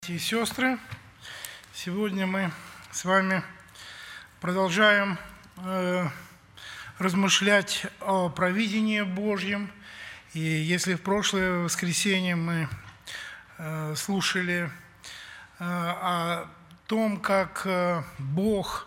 Братья и сестры, сегодня мы с вами продолжаем размышлять о провидении Божьем. И если в прошлое воскресенье мы слушали о том, как Бог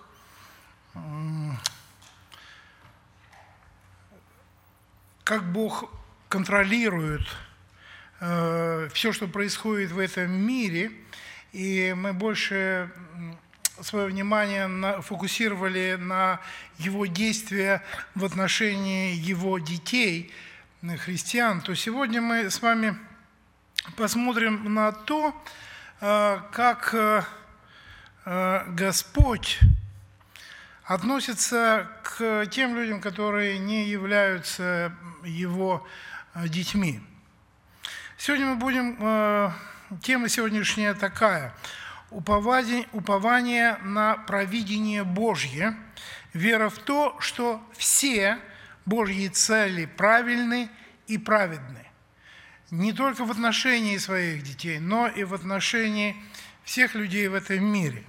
контролирует все, что происходит в этом мире, и мы больше свое внимание фокусировали на Его действия в отношении Его детей, христиан, то сегодня мы с вами посмотрим на то, как Господь относится к тем людям, которые не являются Его детьми. Сегодня мы будем, тема сегодняшняя такая: упование на провидение Божье, вера в то, что все Божьи цели правильны и праведны. Не только в отношении своих детей, но и в отношении всех людей в этом мире.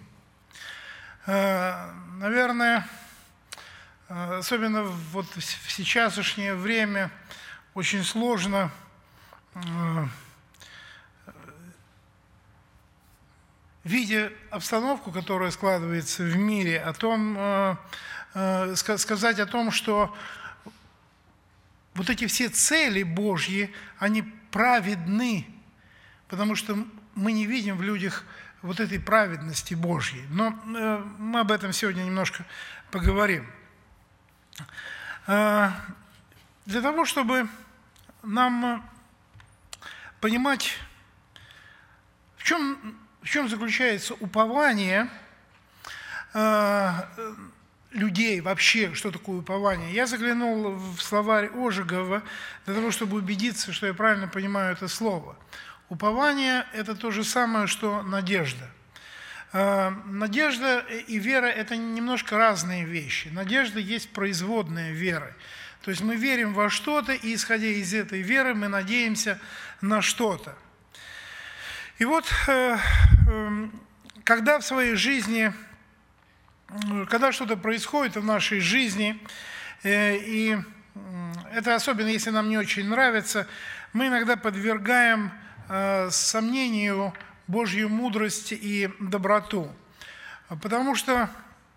Наверное, особенно вот в сейчасшнее время очень сложно видя обстановку, которая складывается в мире, сказать о том, что вот эти все цели Божьи, они праведны, потому что мы не видим в людях вот этой праведности Божьей. Но мы об этом сегодня немножко поговорим. Для того, чтобы нам понимать, в чем заключается упование людей вообще, что такое упование. Я заглянул в словарь Ожегова для того, чтобы убедиться, что я правильно понимаю это слово. Упование – это то же самое, что надежда. Надежда и вера – это немножко разные вещи. Надежда есть производная веры. То есть мы верим во что-то, и исходя из этой веры мы надеемся на что-то. И вот, когда в своей жизни, когда что-то происходит в нашей жизни, и это особенно, если нам не очень нравится, мы иногда подвергаем сомнению Божью мудрость и доброту. Потому что,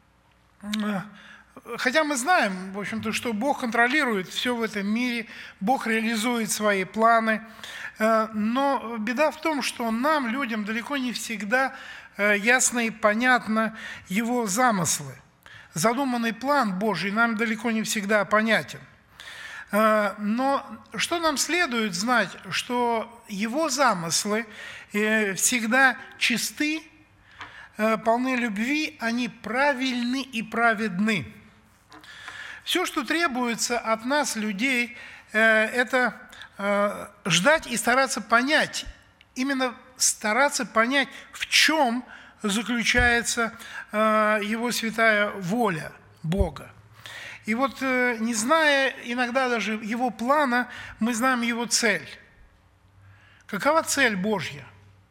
хотя мы знаем, в общем-то, что Бог контролирует все в этом мире, Бог реализует свои планы, но беда в том, что нам, людям, далеко не всегда ясно и понятно Его замыслы. Задуманный план Божий нам далеко не всегда понятен. Но что нам следует знать, что Его замыслы всегда чисты, полны любви, они правильны и праведны. Все, что требуется от нас, людей, это ждать и стараться понять, именно стараться понять, в чем заключается Его святая воля Бога. И вот, не зная иногда даже Его плана, мы знаем Его цель. Какова цель Божья?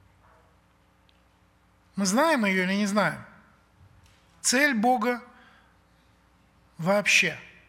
Мы знаем ее или не знаем? Цель Бога вообще –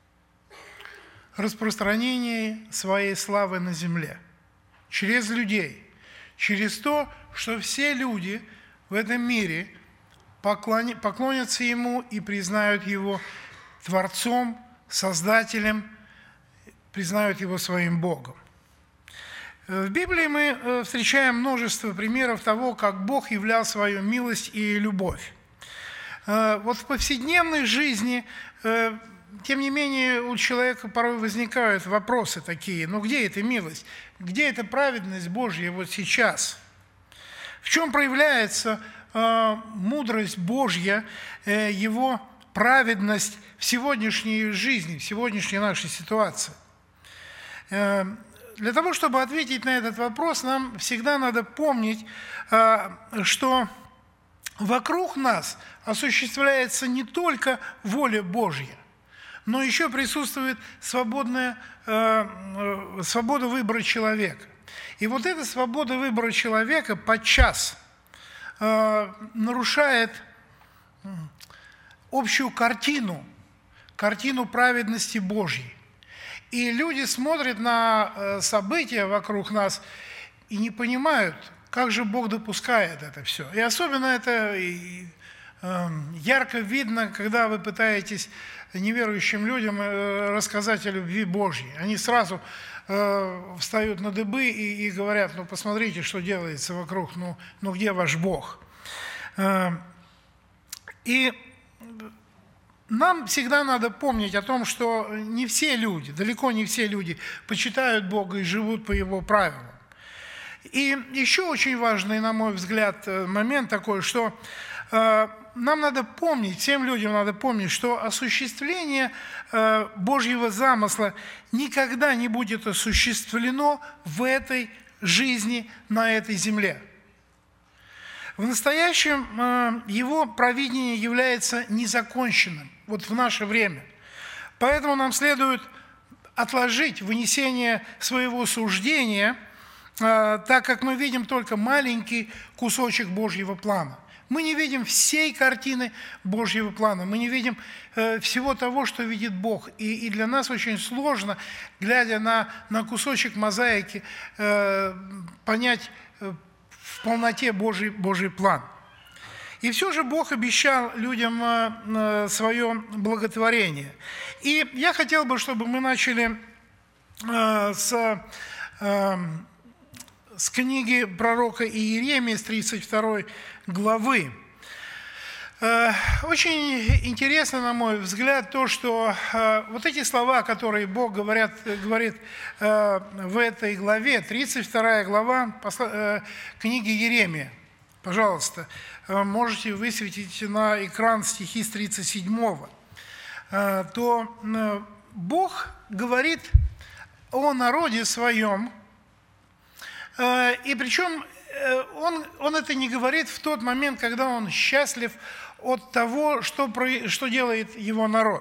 распространение своей славы на земле, через людей, через то, что все люди в этом мире поклонятся Ему и признают Его Творцом, Создателем, признают Его своим Богом. В Библии мы встречаем множество примеров того, как Бог являл свою милость и любовь. Вот в повседневной жизни, тем не менее, у человека порой возникают вопросы такие: ну где эта милость? Где эта праведность Божья вот сейчас? В чем проявляется мудрость Божья, Его праведность в сегодняшней жизни, в сегодняшней нашей ситуации? Для того, чтобы ответить на этот вопрос, нам всегда надо помнить, что вокруг нас осуществляется не только воля Божья, но еще присутствует свобода выбора человека. И вот эта свобода выбора человека подчас нарушает общую картину праведности Божьей. И люди смотрят на события вокруг нас и не понимают, как же Бог допускает это все. И особенно это ярко видно, когда вы пытаетесь неверующим людям рассказать о любви Божьей. Они сразу встают на дыбы и говорят: ну посмотрите, что делается вокруг, ну где ваш Бог? И нам всегда надо помнить о том, что не все люди, далеко не все люди почитают Бога и живут по Его правилам. И еще очень важный, на мой взгляд, момент такой, что нам надо помнить, всем людям надо помнить, что осуществление Божьего замысла никогда не будет осуществлено в этой жизни, на этой земле. В настоящем его провидение является незаконченным, вот в наше время. Поэтому нам следует отложить вынесение своего суждения, так как мы видим только маленький кусочек Божьего плана. Мы не видим всей картины Божьего плана, мы не видим всего того, что видит Бог. И для нас очень сложно, глядя на кусочек мозаики, понять в полноте Божий план. И все же Бог обещал людям свое благотворение. И я хотел бы, чтобы мы начали с книги пророка Иеремии, с 32 главы. Очень интересно, на мой взгляд, то, что вот эти слова, которые Бог говорит в этой главе, 32 глава книги Иеремии. Пожалуйста, можете высветить на экран стихи с 37-го. То Бог говорит о народе своем, и причем он это не говорит в тот момент, когда он счастлив от того, что делает его народ.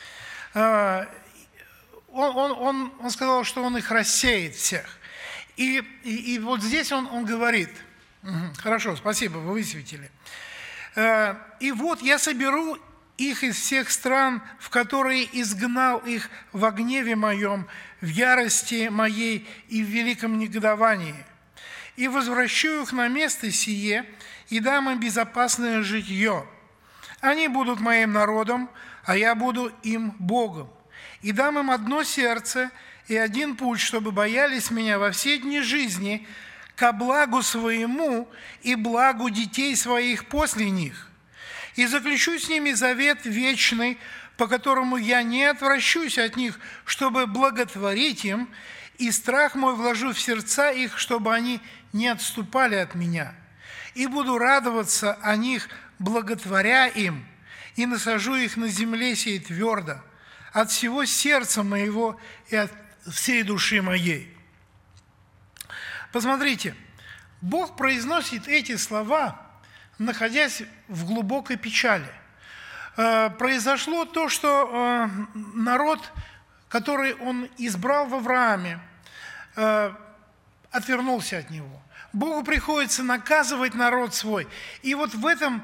Он сказал, что он их рассеет всех. И вот здесь он говорит, хорошо, спасибо, вы высветили. И вот я соберу их из всех стран, в которые изгнал их во гневе моем, в ярости моей и в великом негодовании. И возвращу их на место сие, и дам им безопасное житье. Они будут моим народом, а я буду им Богом. И дам им одно сердце и один путь, чтобы боялись меня во все дни жизни, ко благу своему и благу детей своих после них. И заключу с ними завет вечный, по которому я не отвращусь от них, чтобы благотворить им, и страх мой вложу в сердца их, чтобы они не отступали от меня. И буду радоваться о них, благотворя им, и насажу их на земле сей твердо, от всего сердца моего и от всей души моей». Посмотрите, Бог произносит эти слова, находясь в глубокой печали. Произошло то, что народ, который Он избрал в Аврааме, отвернулся от Него. Богу приходится наказывать народ свой. И вот в этом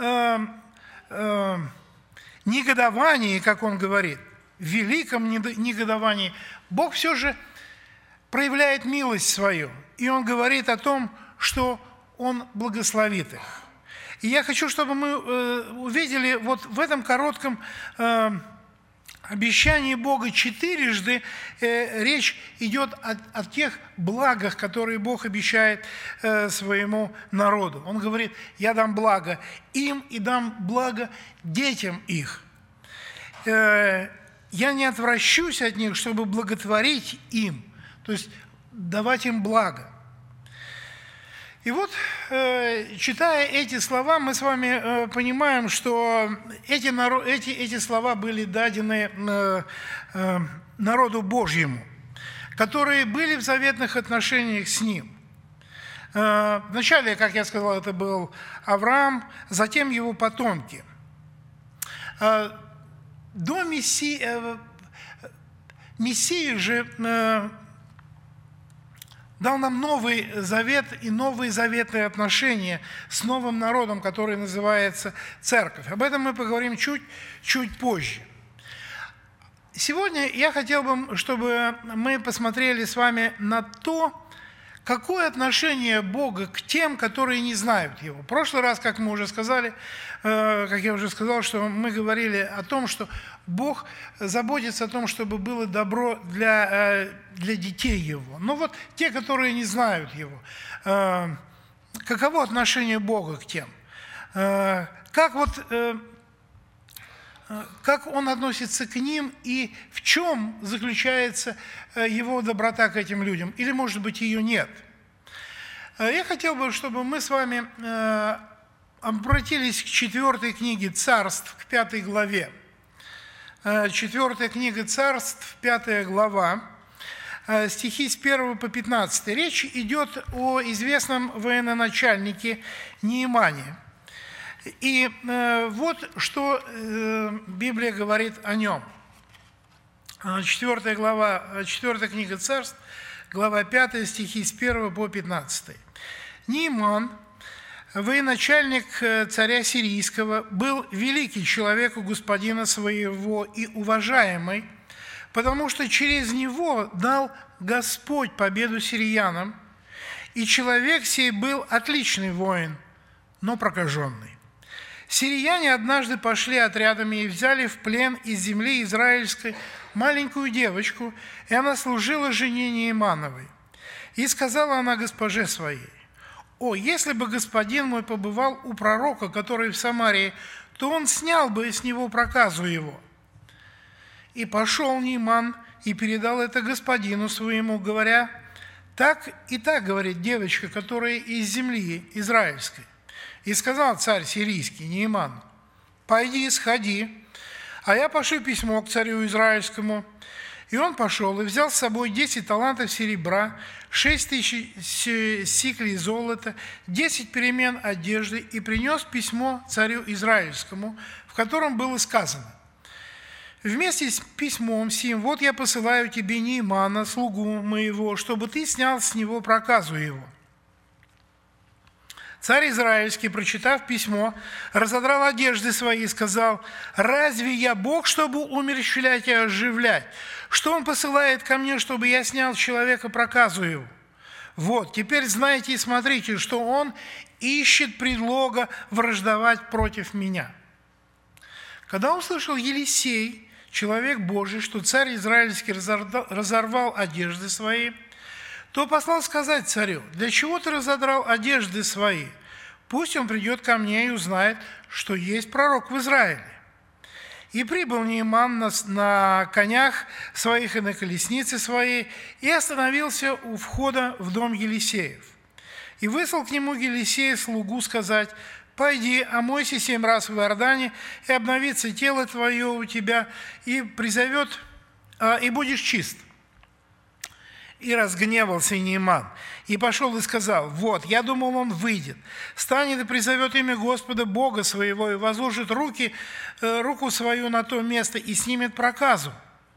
негодовании, как Он говорит, в великом негодовании, Бог все же проявляет милость свою. И Он говорит о том, что Он благословит их. И я хочу, чтобы мы увидели вот в этом коротком обещании Бога четырежды речь идет о тех благах, которые Бог обещает своему народу. Он говорит: «Я дам благо им и дам благо детям их. Я не отвращусь от них, чтобы благотворить им», то есть давать им благо. И вот, читая эти слова, мы с вами понимаем, что эти слова были дадены народу Божьему, которые были в заветных отношениях с Ним. Вначале, как я сказал, это был Авраам, затем его потомки. До Мессии же дал нам Новый Завет и новые заветные отношения с новым народом, который называется Церковь. Об этом мы поговорим чуть позже. Сегодня я хотел бы, чтобы мы посмотрели с вами на то, какое отношение Бога к тем, которые не знают Его. В прошлый раз, как мы уже сказали, как я уже сказал, что мы говорили о том, что Бог заботится о том, чтобы было добро для детей Его. Но вот те, которые не знают Его, каково отношение Бога к тем? Как Он относится к ним и в чем заключается Его доброта к этим людям? Или, может быть, ее нет? Я хотел бы, чтобы мы с вами обратились к 4 книге Царств, к 5 главе. 4 книга Царств, 5 глава, стихи с 1 по 15. Речь идет о известном военачальнике Неемане. И вот что Библия говорит о нем. 4 книга Царств, глава 5, стихи с 1 по 15. Нееман, военачальник царя сирийского, был великий человек у господина своего и уважаемый, потому что через него дал Господь победу сириянам, и человек сей был отличный воин, но прокаженный. Сирияне однажды пошли отрядами и взяли в плен из земли израильской маленькую девочку, и она служила жене Неемановой. И сказала она госпоже своей: «О, если бы господин мой побывал у пророка, который в Самарии, то он снял бы с него проказу его». И пошел Нееман и передал это господину своему, говоря: «Так и так, говорит девочка, которая из земли израильской». И сказал царь сирийский Нееману: «Пойди, сходи, а я пошлю письмо к царю израильскому». И он пошел и взял с собой 10 талантов серебра, 6000 сиклей золота, 10 перемен одежды и принес письмо царю израильскому, в котором было сказано: «Вместе с письмом сим вот я посылаю тебе Неемана, слугу моего, чтобы ты снял с него проказу его». Царь израильский, прочитав письмо, разодрал одежды свои и сказал: «Разве я Бог, чтобы умерщвлять и оживлять? Что Он посылает ко мне, чтобы я снял с человека проказу его? Вот, теперь знайте и смотрите, что Он ищет предлога враждовать против меня». Когда услышал Елисей, человек Божий, что царь израильский разорвал одежды свои, то послал сказать царю: «Для чего ты разодрал одежды свои? Пусть он придет ко мне и узнает, что есть пророк в Израиле». И прибыл Нееман на конях своих и на колеснице своей, и остановился у входа в дом Елисеев. И выслал к нему Елисея слугу сказать: «Пойди, омойся 7 раз в Иордане, и обновится тело твое у тебя, и будешь чист». И разгневался Нееман, и пошел и сказал: «Вот, я думал, он выйдет, станет и призовет имя Господа Бога своего, и возложит руку свою на то место, и снимет проказу.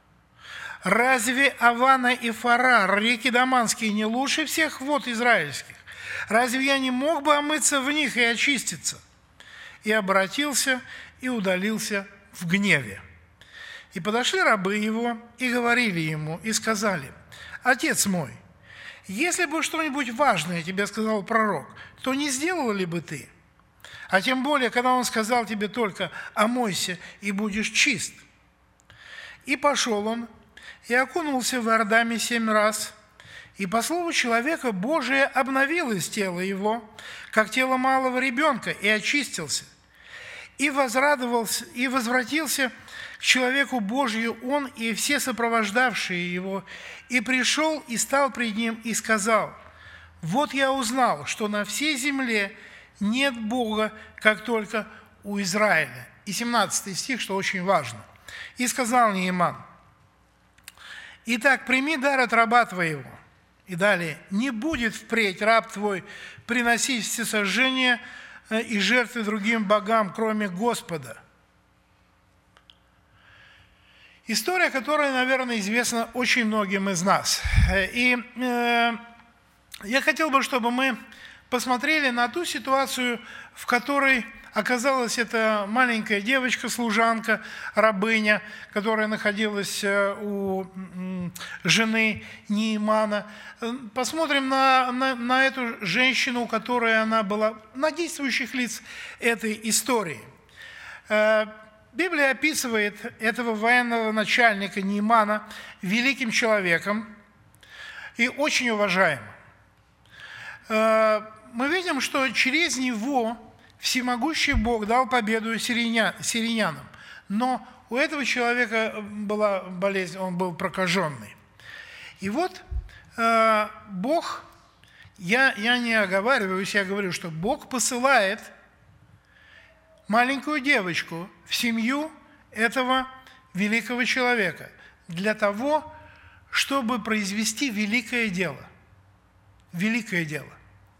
Разве Авана и Фарар, реки Даманские, не лучше всех вод израильских? Разве я не мог бы омыться в них и очиститься?» И обратился, и удалился в гневе. И подошли рабы его, и говорили ему, и сказали: «Отец мой, если бы что-нибудь важное тебе сказал пророк, то не сделал ли бы ты? А тем более, когда он сказал тебе только: омойся и будешь чист». И пошел он, и окунулся в Иордане 7 раз, и по слову человека Божия обновилось тело его, как тело малого ребенка, и очистился. И возрадовался, и возвратился к человеку Божию он и все сопровождавшие его, и пришел и стал пред ним и сказал: «Вот я узнал, что на всей земле нет Бога, как только у Израиля». И 17 стих, что очень важно. «И сказал Нееман: итак, прими дар от раба твоего». И далее: «Не будет впредь раб твой приносить всесожжения и жертвы другим богам, кроме Господа». История, которая, наверное, известна очень многим из нас. И я хотел бы, чтобы мы посмотрели на ту ситуацию, в которой оказалась эта маленькая девочка-служанка, рабыня, которая находилась у жены Неимана. Посмотрим на эту женщину, которая она была, на действующих лиц этой истории. Библия описывает этого военного начальника Неимана великим человеком и очень уважаемым. Мы видим, что через него всемогущий Бог дал победу сирийнянам. Но у этого человека была болезнь, он был прокаженный. И вот Бог, я не оговариваюсь, я говорю, что Бог посылает маленькую девочку в семью этого великого человека для того, чтобы произвести великое дело. Великое дело.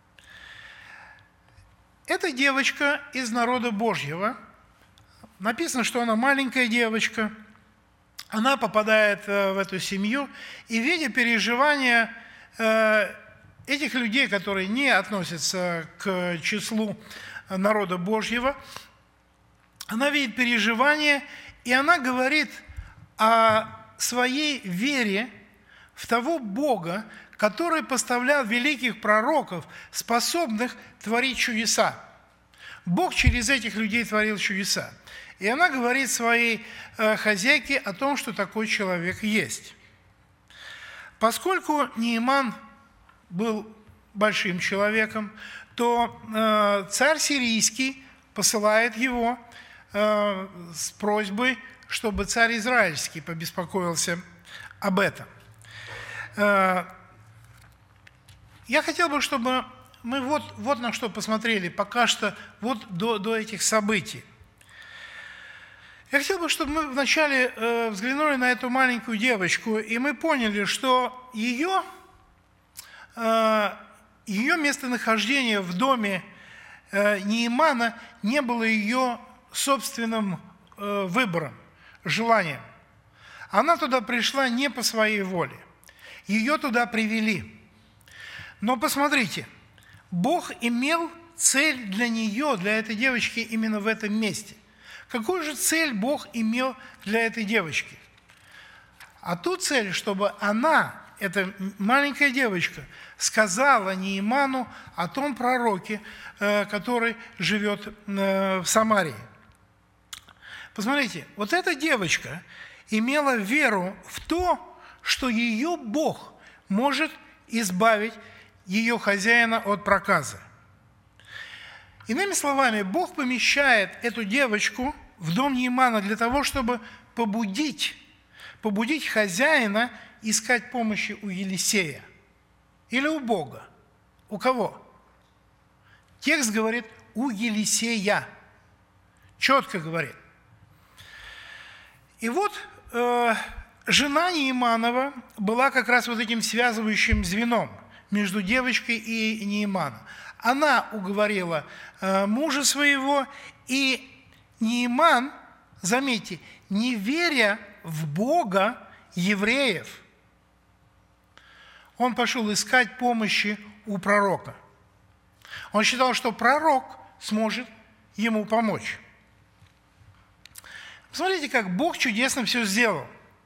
Эта девочка из народа Божьего, написано, что она маленькая девочка, она попадает в эту семью, и видя переживания этих людей, которые не относятся к числу народа Божьего, она видит переживания, и она говорит о своей вере в того Бога, который поставлял великих пророков, способных творить чудеса. Бог через этих людей творил чудеса. И она говорит своей хозяйке о том, что такой человек есть. Поскольку Неиман был большим человеком, то царь сирийский посылает его с просьбой, чтобы царь израильский побеспокоился об этом. Я хотел бы, чтобы мы вот на что посмотрели пока что, вот до этих событий. Я хотел бы, чтобы мы вначале взглянули на эту маленькую девочку, и мы поняли, что ее местонахождение в доме Неимана не было ее собственным выбором, желанием. Она туда пришла не по своей воле. Ее туда привели. Но посмотрите, Бог имел цель для нее, для этой девочки именно в этом месте. Какую же цель Бог имел для этой девочки? А ту цель, чтобы она, эта маленькая девочка, сказала Неиману о том пророке, который живет в Самарии. Посмотрите, вот эта девочка имела веру в то, что ее Бог может избавить ее хозяина от проказа. Иными словами, Бог помещает эту девочку в дом Неимана для того, чтобы побудить хозяина искать помощи у Елисея или у Бога. У кого? Текст говорит «у Елисея». Четко говорит. И вот жена Неиманова была как раз вот этим связывающим звеном между девочкой и Неиманом. Она уговорила мужа своего, и Неиман, заметьте, не веря в Бога евреев, он пошел искать помощи у пророка. Он считал, что пророк сможет ему помочь. Смотрите, как Бог чудесно все сделал.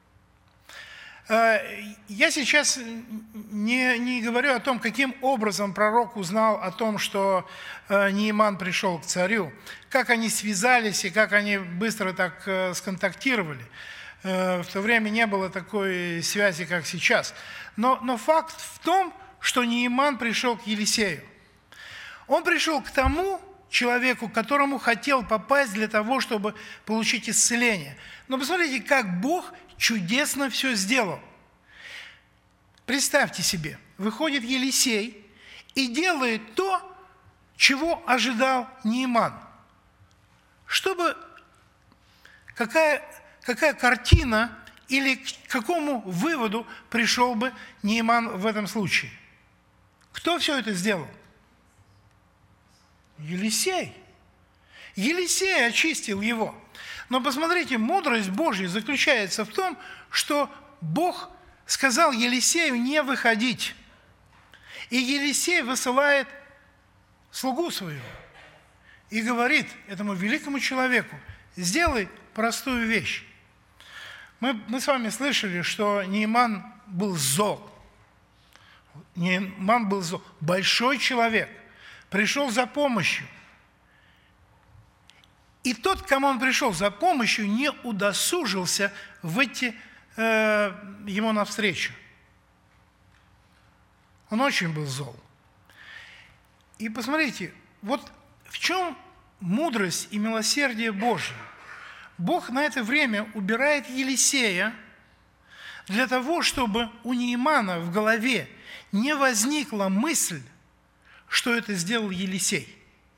Я сейчас не говорю о том, каким образом пророк узнал о том, что Неиман пришел к царю, как они связались и как они быстро так сконтактировали. В то время не было такой связи, как сейчас. Но факт в том, что Неиман пришел к Елисею. Он пришел к тому человеку, к которому хотел попасть для того, чтобы получить исцеление. Но посмотрите, как Бог чудесно все сделал. Представьте себе, выходит Елисей и делает то, чего ожидал Неиман. Какая картина или к какому выводу пришел бы Неиман в этом случае? Кто все это сделал? Елисей. Елисей очистил его. Но посмотрите, мудрость Божья заключается в том, что Бог сказал Елисею не выходить. И Елисей высылает слугу своего и говорит этому великому человеку: сделай простую вещь. Мы с вами слышали, что Нейман был зол. Нейман был зол. Большой человек. Пришел за помощью. И тот, к кому он пришел за помощью, не удосужился выйти ему навстречу. Он очень был зол. И посмотрите, вот в чем мудрость и милосердие Божие. Бог на это время убирает Елисея для того, чтобы у Неймана в голове не возникла мысль, что это сделал Елисей.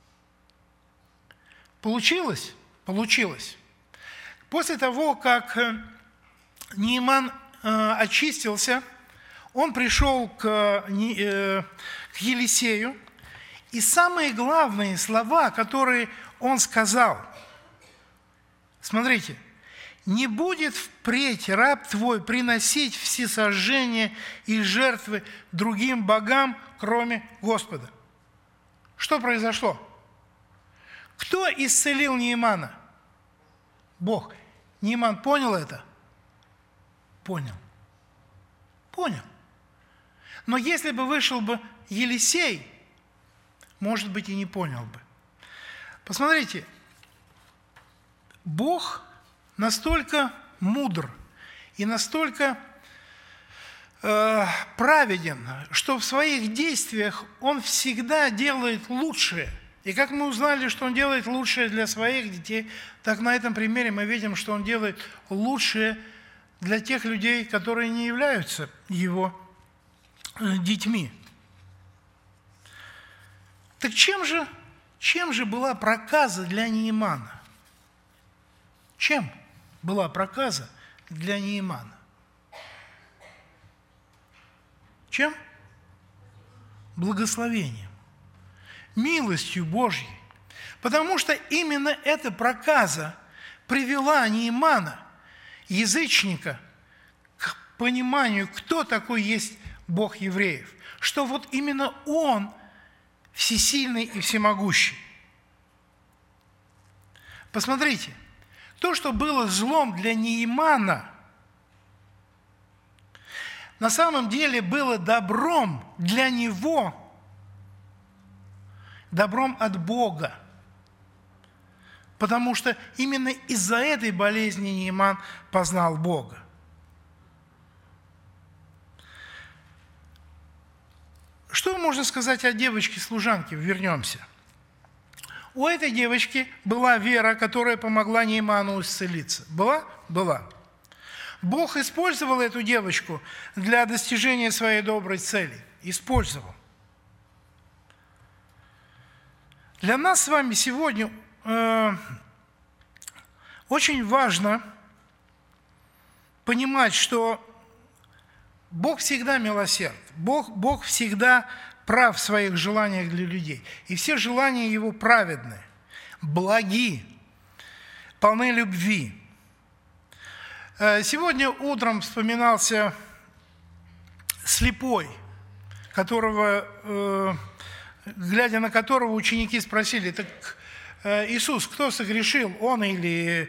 Получилось? Получилось. После того, как Нейман очистился, он пришел к Елисею, и самые главные слова, которые он сказал, смотрите: «Не будет впредь раб твой приносить всесожжения и жертвы другим богам, кроме Господа». Что произошло? Кто исцелил Неймана? Бог. Нейман понял это? Понял. Понял. Но если бы вышел бы Елисей, может быть, и не понял бы. Посмотрите, Бог настолько мудр и настолько праведен, что в своих действиях Он всегда делает лучшее. И как мы узнали, что Он делает лучшее для своих детей, так на этом примере мы видим, что Он делает лучшее для тех людей, которые не являются Его детьми. Так чем же была проказа для Неймана? Чем была проказа для Неймана? Чем? Благословением, милостью Божьей. Потому что именно эта проказа привела Неймана, язычника, к пониманию, кто такой есть Бог евреев. Что вот именно Он всесильный и всемогущий. Посмотрите, то, что было злом для Неймана, на самом деле было добром для него, добром от Бога. Потому что именно из-за этой болезни Нейман познал Бога. Что можно сказать о девочке-служанке? Вернемся. У этой девочки была вера, которая помогла Нейману исцелиться. Была? Была. Бог использовал эту девочку для достижения своей доброй цели. Использовал. Для нас с вами сегодня очень важно понимать, что Бог всегда милосерд. Бог всегда прав в своих желаниях для людей. И все желания Его праведны, благи, полны любви. Сегодня утром вспоминался слепой, глядя на которого ученики спросили: так Иисус, кто согрешил, он или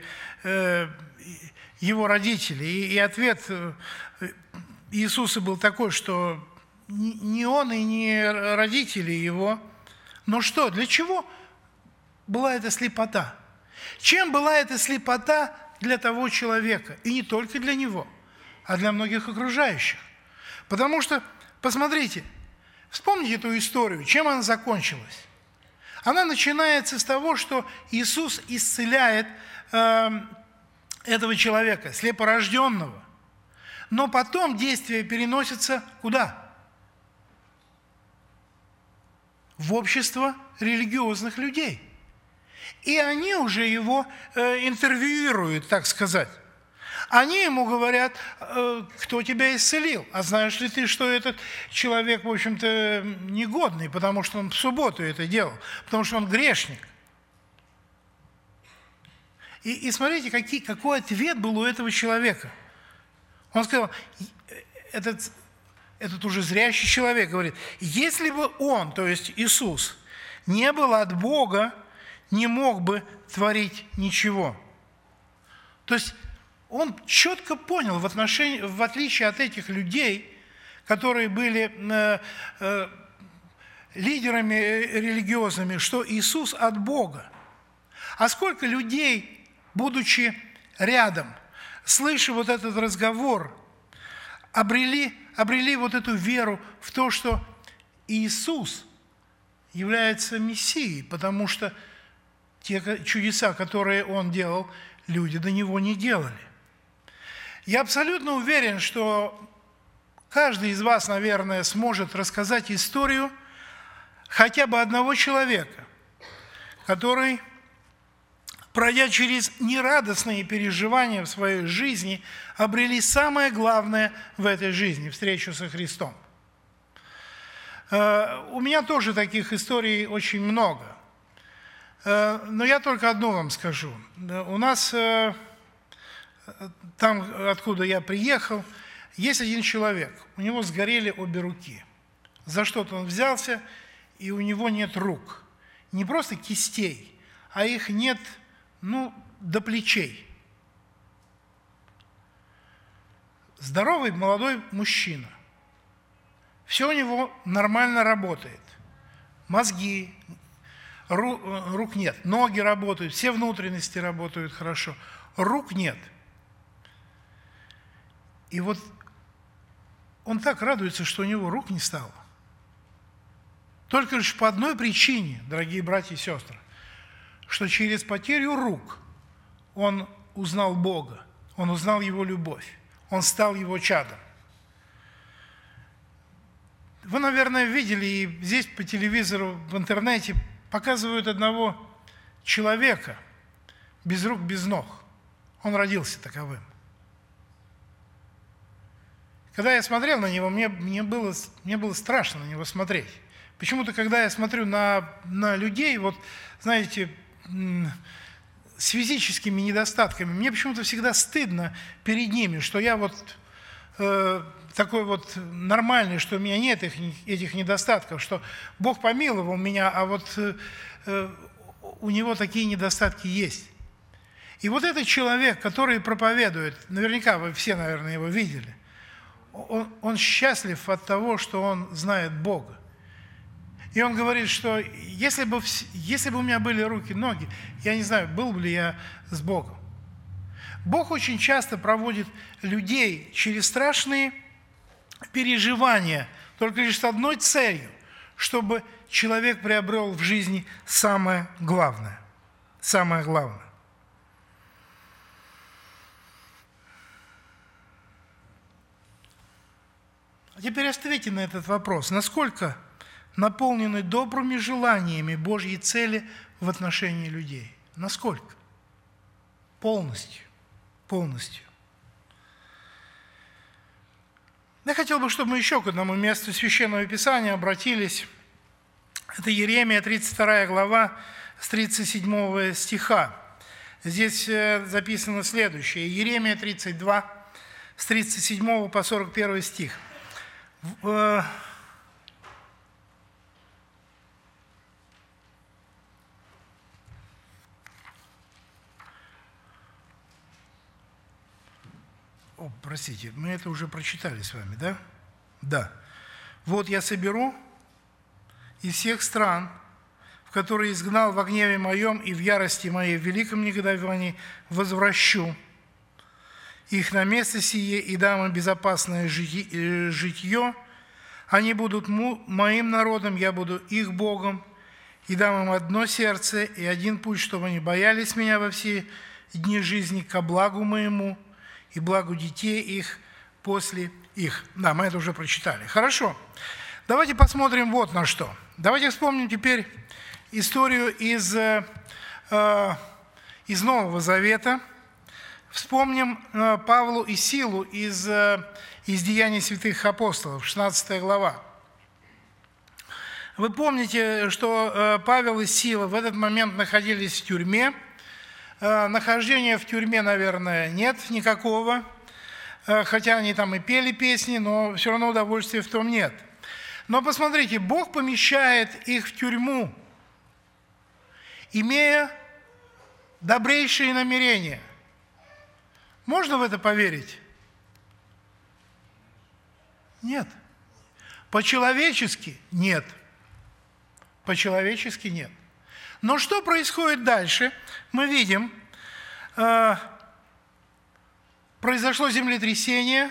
его родители? И ответ Иисуса был такой, что ни он и ни родители его. Но что, для чего была эта слепота? Чем была эта слепота для того человека? И не только для него, а для многих окружающих. Потому что, посмотрите, вспомните эту историю, чем она закончилась. Она начинается с того, что Иисус исцеляет этого человека, слепорожденного. Но потом действие переносится куда? В общество религиозных людей. И они уже его интервьюируют, так сказать. Они ему говорят: кто тебя исцелил? А знаешь ли ты, что этот человек, в общем-то, негодный, потому что он в субботу это делал, потому что он грешник. И смотрите, какой ответ был у этого человека. Он сказал: этот этот уже зрящий человек, говорит, если бы он, то есть Иисус, не был от Бога, не мог бы творить ничего. То есть он четко понял, в отличие от этих людей, которые были лидерами религиозными, что Иисус от Бога. А сколько людей, будучи рядом, слыша вот этот разговор, обрели вот эту веру в то, что Иисус является Мессией, потому что те чудеса, которые Он делал, люди до Него не делали. Я абсолютно уверен, что каждый из вас, наверное, сможет рассказать историю хотя бы одного человека, который, пройдя через нерадостные переживания в своей жизни, обрели самое главное в этой жизни – встречу со Христом. У меня тоже таких историй очень много. Но я только одну вам скажу. У нас, там, откуда я приехал, есть один человек. У него сгорели обе руки. За что-то он взялся, и у него нет рук. Не просто кистей, а их нет, до плечей. Здоровый молодой мужчина. Все у него нормально работает. Мозги, рук нет, ноги работают, все внутренности работают хорошо. Рук нет. И вот он так радуется, что у него рук не стало. Только лишь по одной причине, дорогие братья и сестры, что через потерю рук он узнал Бога, он узнал Его любовь, он стал Его чадом. Вы, наверное, видели, и здесь по телевизору, в интернете показывают одного человека без рук, без ног. Он родился таковым. Когда я смотрел на него, мне было страшно на него смотреть. Почему-то, когда я смотрю на людей, вот, знаете, с физическими недостатками, мне почему-то всегда стыдно перед ними, что я вот такой вот нормальный, что у меня нет этих недостатков, что Бог помиловал меня, а вот у него такие недостатки есть. И вот этот человек, который проповедует, наверняка вы все, наверное, его видели, он счастлив от того, что он знает Бога. И он говорит, что если бы у меня были руки, ноги, я не знаю, был бы ли я с Богом. Бог очень часто проводит людей через страшные переживания, только лишь с одной целью, чтобы человек приобрел в жизни самое главное. Самое главное. А теперь ответьте на этот вопрос. Насколько наполнены добрыми желаниями Божьи цели в отношении людей? Насколько? Полностью. Полностью. Я хотел бы, чтобы мы еще к одному месту Священного Писания обратились. Это Иеремия, 32 глава, с 37 стиха. Здесь записано следующее. Иеремия 32, с 37 по 41 стих. Простите, мы это уже прочитали с вами, да? Да. «Вот я соберу из всех стран, в которые изгнал во гневе моем и в ярости моей, в великом негодовании, возвращу их на место сие и дам им безопасное житье. Они будут моим народом, я буду их Богом, и дам им одно сердце и один путь, чтобы они боялись меня во все дни жизни ко благу моему и благу детей их после их». Да, мы это уже прочитали. Хорошо. Давайте посмотрим вот на что. Давайте вспомним теперь историю из Нового Завета. Вспомним Павлу и Силу из Деяний святых апостолов, 16 глава. Вы помните, что Павел и Сила в этот момент находились в тюрьме. Нахождения в тюрьме, наверное, нет никакого. хотя они там и пели песни, но все равно удовольствия в том нет. Но посмотрите, Бог помещает их в тюрьму, имея добрейшие намерения. Можно в это поверить? Нет. По-человечески нет. По-человечески нет. Но что происходит дальше? Мы видим, произошло землетрясение.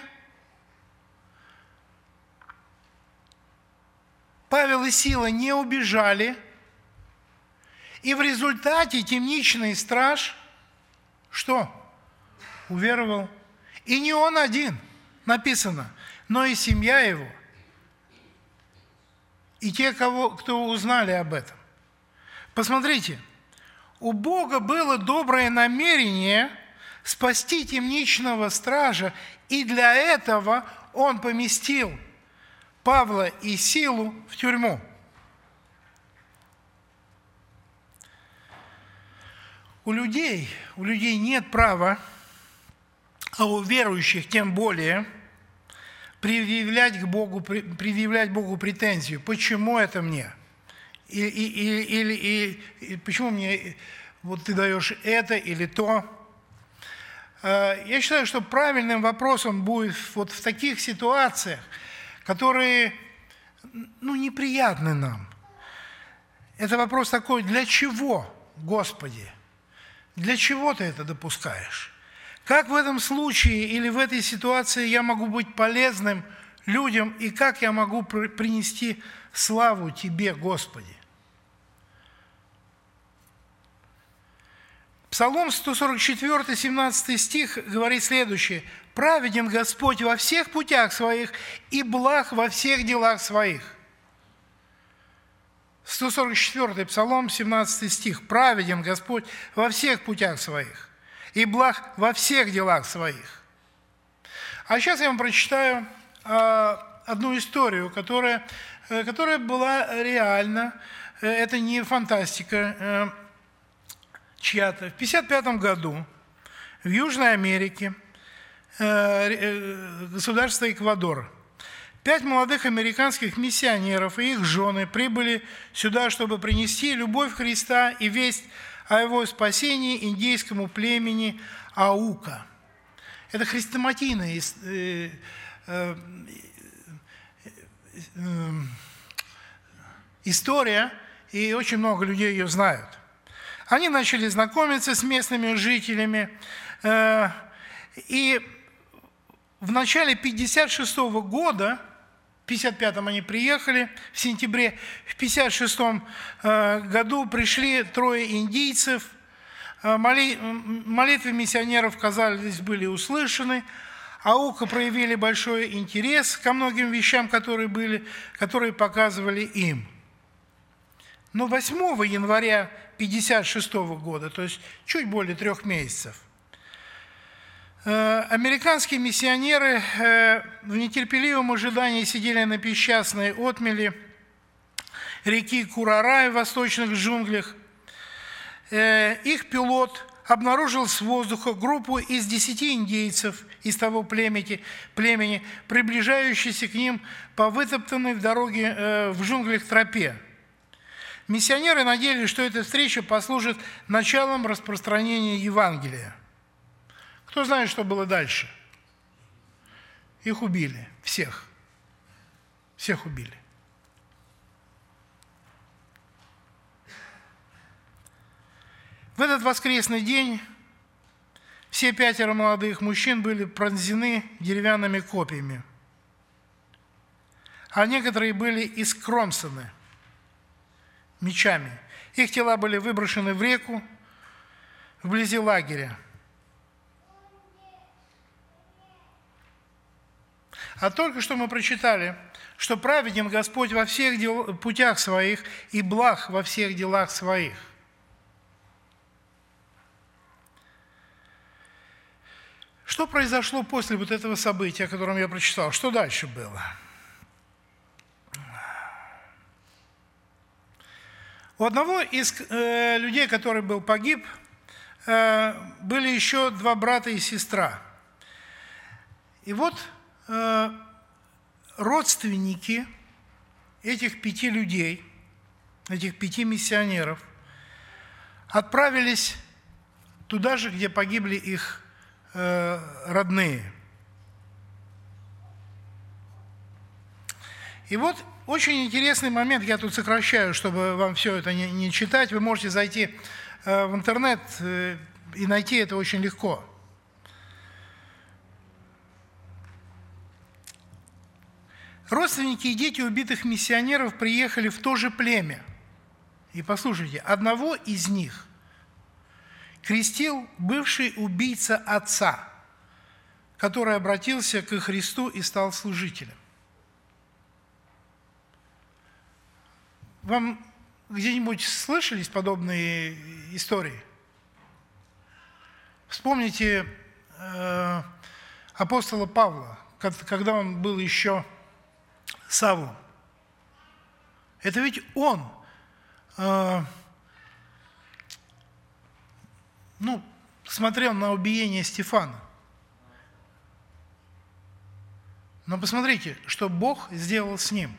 Павел и Сила не убежали. И в результате темничный страж, что? Уверовал. И не он один, написано, но и семья его. И те, кто узнали об этом. Посмотрите, у Бога было доброе намерение спасти темничного стража, и для этого Он поместил Павла и Силу в тюрьму. У людей нет права, а у верующих тем более, предъявлять Богу претензию. Почему это мне? Или почему мне вот ты даешь это или то? Я считаю, что правильным вопросом будет вот в таких ситуациях, которые неприятны нам. Это вопрос такой: для чего, Господи? Для чего ты это допускаешь? Как в этом случае или в этой ситуации я могу быть полезным людям, и как я могу принести славу Тебе, Господи? Псалом 144, 17 стих говорит следующее: «Праведен Господь во всех путях своих, и благ во всех делах своих». 144 Псалом, 17 стих. «Праведен Господь во всех путях своих, и благ во всех делах своих». А сейчас я вам прочитаю одну историю, которая была реальна. Это не фантастика чья-то. В 1955 году в Южной Америке, государство Эквадор, 5 молодых американских миссионеров и их жены прибыли сюда, чтобы принести любовь Христа и весть о Его спасении индейскому племени Аука. Это хрестоматийная история, и очень много людей ее знают. Они начали знакомиться с местными жителями, и в начале 1956 года, в 1955 они приехали, в сентябре, в 1956 году пришли 3 индейцев, молитвы миссионеров, казалось, были услышаны, Аука проявили большой интерес ко многим вещам, которые показывали им. Но 8 января 1956 года, то есть чуть более 3 месяцев, американские миссионеры в нетерпеливом ожидании сидели на песчаной отмели реки Курарай в восточных джунглях. Их пилот обнаружил с воздуха группу из 10 индейцев из того племени, приближающейся к ним по вытоптанной в дороге в джунглях тропе. Миссионеры надеялись, что эта встреча послужит началом распространения Евангелия. Кто знает, что было дальше? Их убили, всех. Всех убили. В этот воскресный день все 5 молодых мужчин были пронзены деревянными копьями, а некоторые были искромсаны мечами. Их тела были выброшены в реку вблизи лагеря. А только что мы прочитали, что праведен Господь во всех путях своих и благ во всех делах своих. Что произошло после вот этого события, о котором я прочитал? Что дальше было? У одного из людей, который был погиб, были еще 2 брата и сестра. И вот родственники этих 5 людей, этих 5 миссионеров, отправились туда же, где погибли их родные. И вот очень интересный момент, я тут сокращаю, чтобы вам все это не читать, вы можете зайти в интернет и найти это очень легко. Родственники и дети убитых миссионеров приехали в то же племя. И послушайте, одного из них крестил бывший убийца отца, который обратился к Христу и стал служителем. Вам где-нибудь слышались подобные истории? Вспомните апостола Павла, когда он был еще Савлом. Это ведь он смотрел на убиение Стефана. Но посмотрите, что Бог сделал с ним.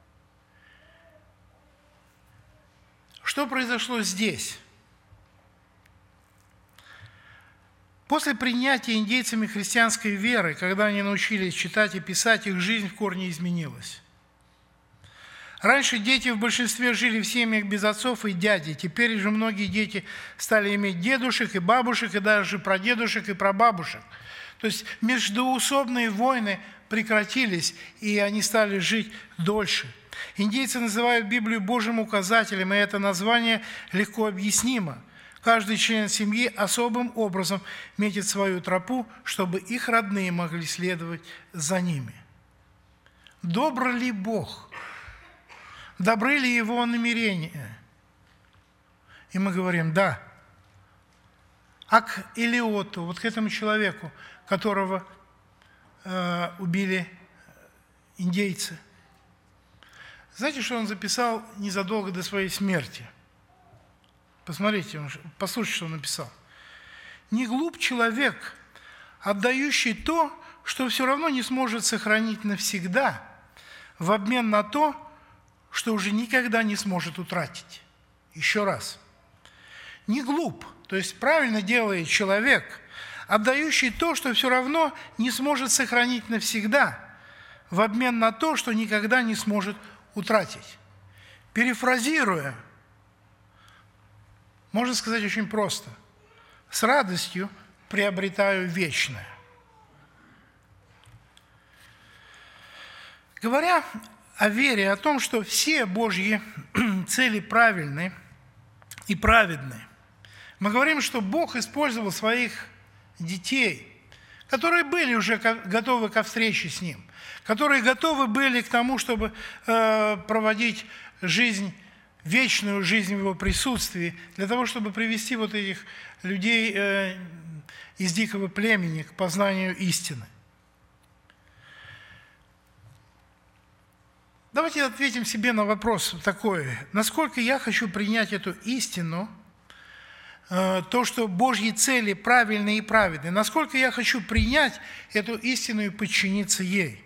Что произошло здесь? После принятия индейцами христианской веры, когда они научились читать и писать, их жизнь в корне изменилась. Раньше дети в большинстве жили в семьях без отцов и дядей. Теперь же многие дети стали иметь дедушек и бабушек, и даже прадедушек и прабабушек. То есть междоусобные войны прекратились, и они стали жить дольше. Индейцы называют Библию Божьим указателем, и это название легко объяснимо. Каждый член семьи особым образом метит свою тропу, чтобы их родные могли следовать за ними. Добр ли Бог? Добры ли Его намерения? И мы говорим «да». А к Элиоту, вот к этому человеку, которого убили индейцы, знаете, что он записал незадолго до своей смерти? Посмотрите, послушайте, что он написал. «Не глуп человек, отдающий то, что все равно не сможет сохранить навсегда, в обмен на то, что уже никогда не сможет утратить». Еще раз. Не глуп, то есть правильно делает человек, отдающий то, что все равно не сможет сохранить навсегда, в обмен на то, что никогда не сможет утратить. Перефразируя, можно сказать очень просто. С радостью приобретаю вечное. Говоря о вере, о том, что все Божьи цели правильны и праведны, мы говорим, что Бог использовал своих детей, которые были уже готовы ко встрече с Ним, которые готовы были к тому, чтобы проводить жизнь, вечную жизнь в Его присутствии, для того, чтобы привести вот этих людей из дикого племени к познанию истины. Давайте ответим себе на вопрос такой. Насколько я хочу принять эту истину, то, что Божьи цели правильны и праведны, насколько я хочу принять эту истину и подчиниться ей.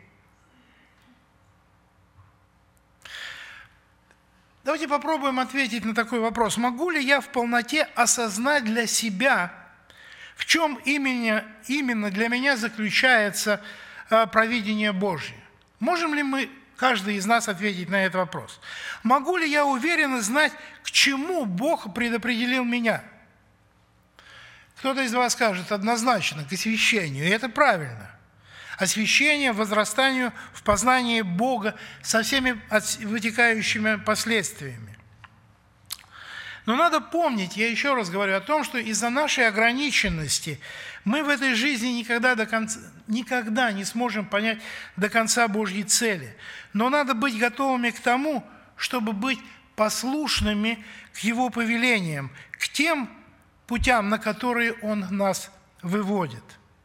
Давайте попробуем ответить на такой вопрос. Могу ли я в полноте осознать для себя, в чем именно для меня заключается провидение Божье? Можем ли мы, каждый из нас, ответить на этот вопрос? Могу ли я уверенно знать, к чему Бог предопределил меня? Кто-то из вас скажет однозначно, к освящению, и это правильно. Освящение, возрастанию в познании Бога со всеми вытекающими последствиями. Но надо помнить, я еще раз говорю о том, что из-за нашей ограниченности мы в этой жизни никогда не сможем понять до конца Божьи цели. Но надо быть готовыми к тому, чтобы быть послушными к Его повелениям, к тем путям, на которые Он нас выводит.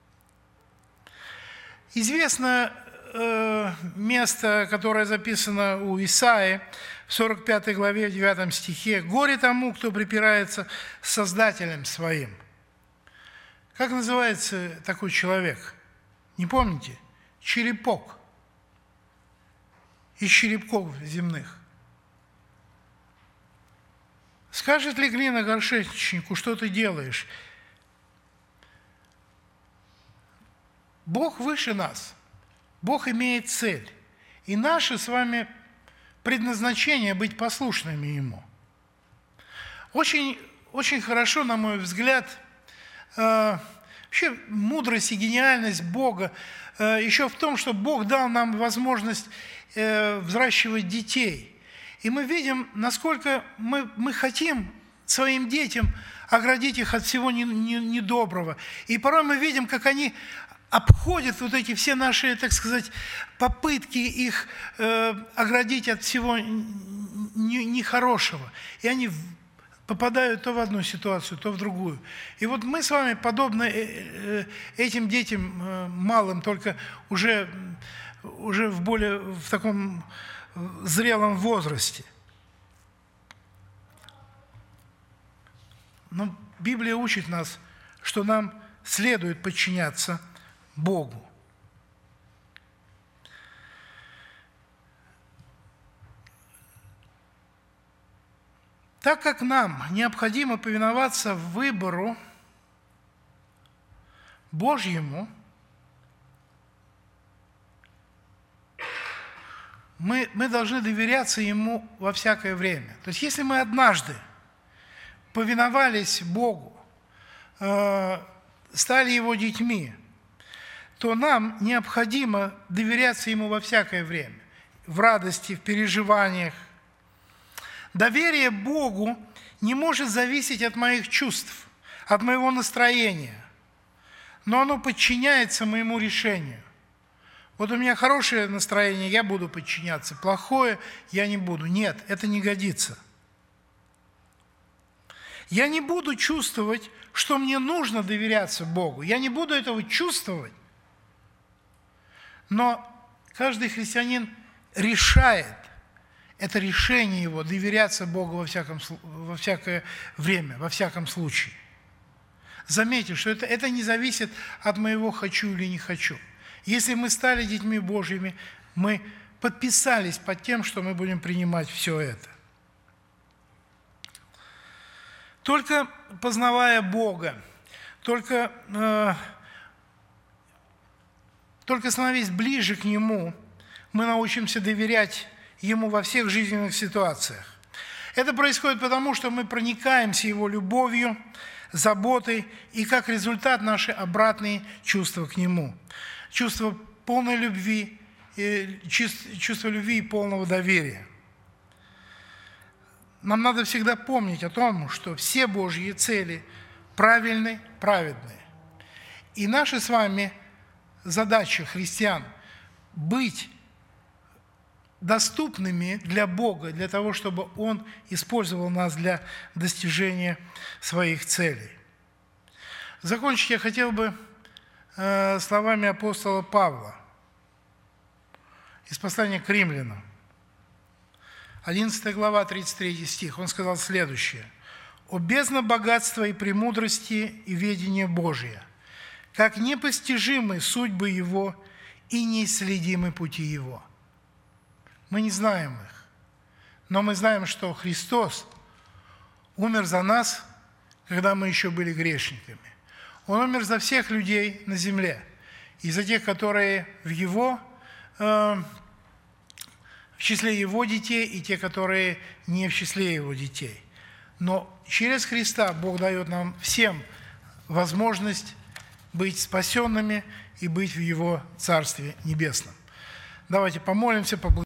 Известно место, которое записано у Исаии в 45 главе, в 9 стихе. «Горе тому, кто припирается с Создателем своим». Как называется такой человек? Не помните? Черепок из черепков земных. Скажет ли глина горшечнику, что ты делаешь? Бог выше нас. Бог имеет цель. И наше с вами предназначение быть послушными Ему. Очень, очень хорошо, на мой взгляд, вообще мудрость и гениальность Бога еще в том, что Бог дал нам возможность взращивать детей. И мы видим, насколько мы хотим своим детям оградить их от всего недоброго. И порой мы видим, как они обходят вот эти все наши, так сказать, попытки их оградить от всего нехорошего. И они попадают то в одну ситуацию, то в другую. И вот мы с вами подобно этим детям малым, только уже в таком зрелом возрасте. Но Библия учит нас, что нам следует подчиняться Богу. Так как нам необходимо повиноваться выбору Божьему, мы должны доверяться Ему во всякое время. То есть, если мы однажды повиновались Богу, стали Его детьми, то нам необходимо доверяться Ему во всякое время, в радости, в переживаниях. Доверие Богу не может зависеть от моих чувств, от моего настроения, но оно подчиняется моему решению. Вот у меня хорошее настроение, я буду подчиняться, плохое я не буду. Нет, это не годится. Я не буду чувствовать, что мне нужно доверяться Богу. Я не буду этого чувствовать. Но каждый христианин решает, это решение его, доверяться Богу во всякое время, во всяком случае. Заметьте, что это не зависит от моего «хочу» или «не хочу». Если мы стали детьми Божьими, мы подписались под тем, что мы будем принимать все это. Только познавая Бога, только становясь ближе к Нему, мы научимся доверять Ему во всех жизненных ситуациях. Это происходит потому, что мы проникаемся Его любовью, заботой и, как результат, наши обратные чувства к Нему. Чувство полной любви, чувство любви и полного доверия. Нам надо всегда помнить о том, что все Божьи цели правильны, праведны. И наша с вами задача христиан – быть доступными для Бога, для того, чтобы Он использовал нас для достижения своих целей. Закончить я хотел бы словами апостола Павла из послания к римлянам. 11 глава, 33 стих. Он сказал следующее. «О бездна богатства и премудрости и ведения Божия, как непостижимы судьбы Его и неисследимы пути Его». Мы не знаем их, но мы знаем, что Христос умер за нас, когда мы еще были грешниками. Он умер за всех людей на земле, и за тех, которые в числе Его детей, и те, которые не в числе Его детей. Но через Христа Бог дает нам всем возможность быть спасенными и быть в Его Царстве Небесном. Давайте помолимся, поблагодарим.